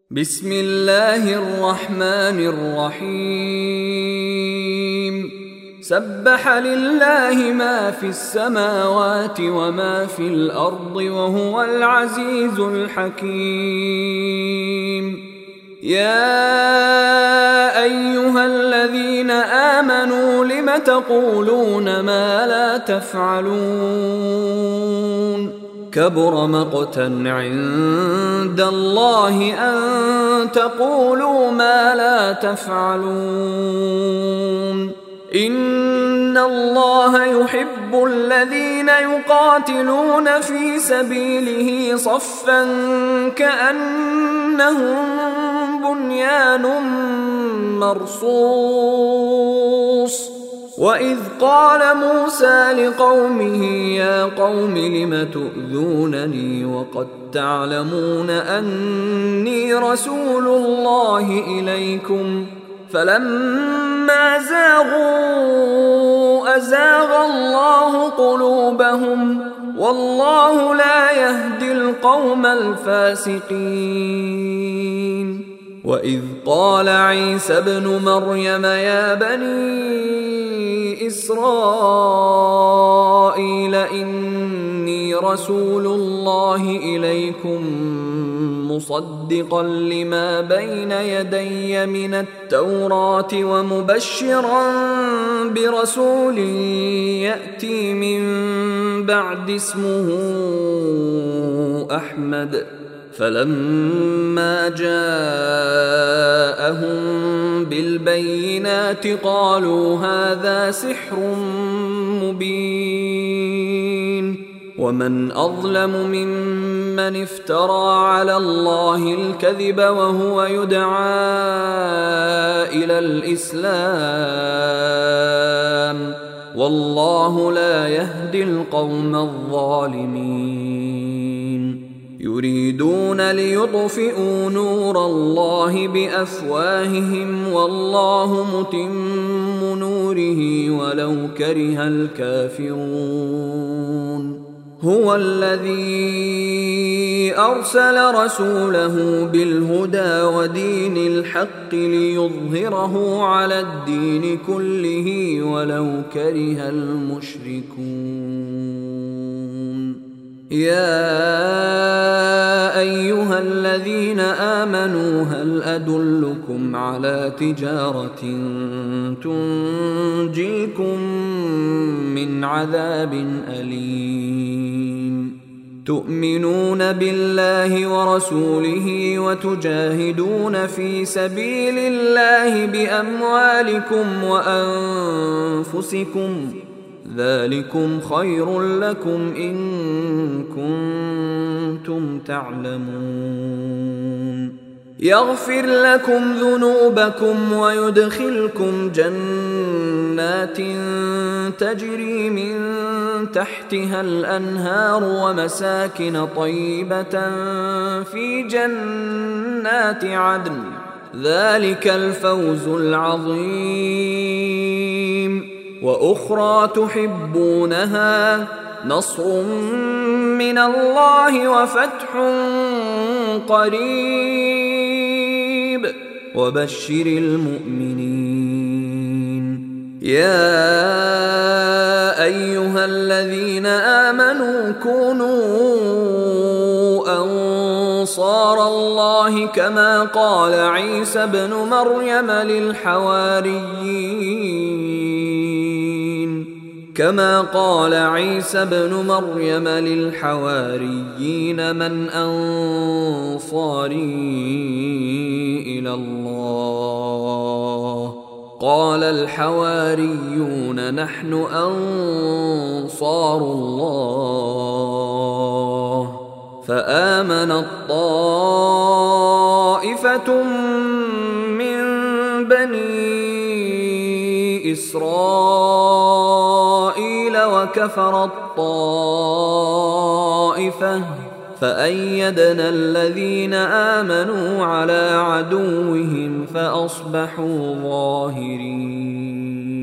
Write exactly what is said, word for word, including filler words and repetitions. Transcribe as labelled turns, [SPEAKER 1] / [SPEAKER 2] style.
[SPEAKER 1] بسم الله الرحمن الرحيم سبح لله ما في السماوات وما في الأرض وهو العزيز الحكيم. يا أيها الذين آمنوا لم تقولون ما لا تفعلون كبر مقتا عند الله أن تقولوا ما لا تفعلون. إن الله يحب الذين يقاتلون في سبيله صفا كأنهم بنيان مرصوص. وإذ قال موسى لقومه يا قوم لم تؤذونني وقد تعلمون أني رسول الله إليكم فلما زاغوا أزاغ الله قلوبهم والله لا يهدي القوم الفاسقين. وإذ قال عيسى ابن مريم يا بني إسرائيل إني رسول الله إليكم مصدقا لما بين يدي من التوراة ومبشرا برسول يأتي من بعد اسمه أحمد. فلما جاءهم بالبينات قالوا هذا سحر مبين. ومن أظلم ممن افترى على الله الكذب وهو يدعى إلى الإسلام والله لا يهدي القوم الظالمين. يريدون ليطفئوا نور الله بأفواههم والله متم نوره ولو كره الكافرون. هو الذي أرسل رسوله بالهدى ودين الحق ليظهره على الدين كله ولو كره المشركون. يا أيها الذين آمنوا هل أدلكم على تجارة تنجيكم من عذاب أليم تؤمنون بالله ورسوله وتجاهدون في سبيل الله بأموالكم وأنفسكم ذلكم خير لكم إن كنتم تعلمون. يغفر لكم ذنوبكم ويدخلكم جنات تجري من تحتها الأنهار ومساكن طيبة في جنات عدن ذلك الفوز العظيم. وأخرى تحبونها نصر من الله وفتح قريب وبشر المؤمنين. يا أيها الذين آمنوا كونوا أنصار الله كما قال عيسى ابن مريم للحواريين كما قال عيسى ابن مريم للحواريين من أنصاري إلى الله قال الحواريون نحن أنصار الله. فآمنت طائفة من بني إسرائيل وكفرت طائفة فأيدنا الذين آمنوا على عدوهم فأصبحوا ظاهرين.